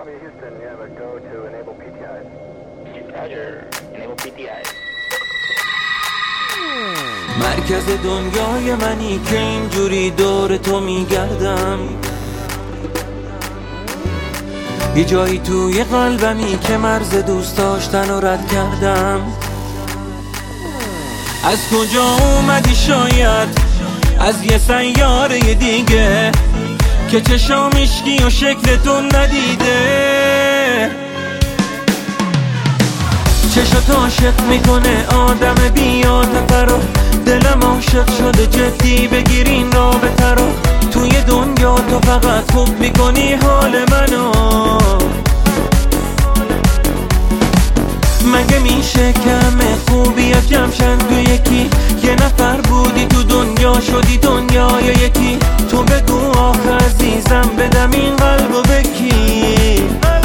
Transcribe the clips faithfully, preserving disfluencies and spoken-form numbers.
Columbia, Houston, you have a go to enable P T Is. Roger, enable P T Is. مرکز دنیای منی که اینجوری دور تو میگردم، یه جایی توی قلبمی که مرز دوست داشتن رو رد کردم. از کجا اومدی شاید از یه سیاره دیگه که چشام اشکی و شکلتون ندیده، چشات عاشق میکنه آدم بی‌عاطفه رو، دلم عاشق شده جدی بگیرین رابطه رو. توی دنیا تو فقط خوب میکنی حال منو، مگه میشه کمه خوبی ها جمشن تو یکی؟ یه نفر بودی تو دنیا شدی دنیا یا یکی؟ تو بگو آخه عزیزم بدم این قلبو بکی.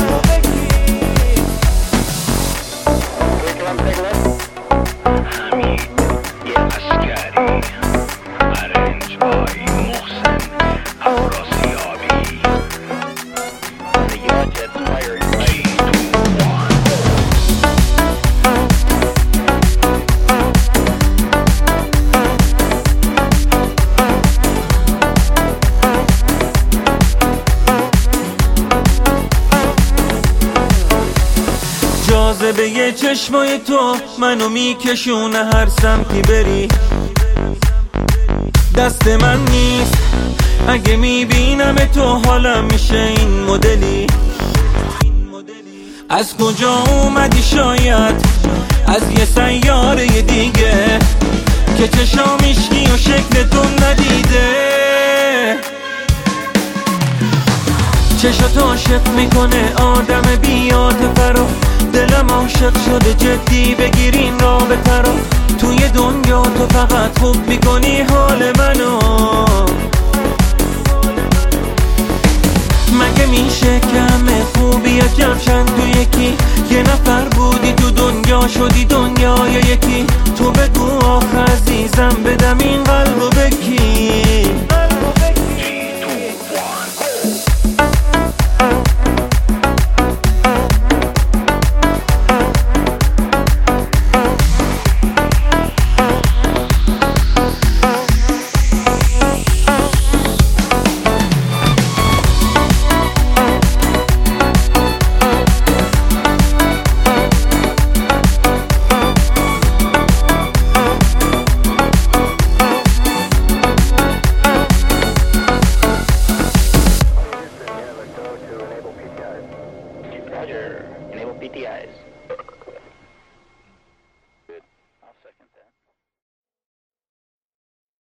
جاذبه یه چشمای تو منو میکشونه هر سمتی بری، دست من نیست اگه میبینم تو حالم میشه این مدلی. از کجا اومدی شاید از یه سیاره دیگه که چشام اشکی و شکلتون ندیده، چشات عاشق میکنه آدم بی‌عاطفه رو، دلم عاشق شده جدی بگیرین رابطه رو. توی دنیا تو فقط خوب میکنی حال منو، مگه میشه کمه خوبی ها جمشن تو یکی؟ یه نفر بودی تو دنیا شدی دنیا یا یکی؟ تو بگو آخه عزیزم بدم این قلبو بکی. Roger, enable P T Is.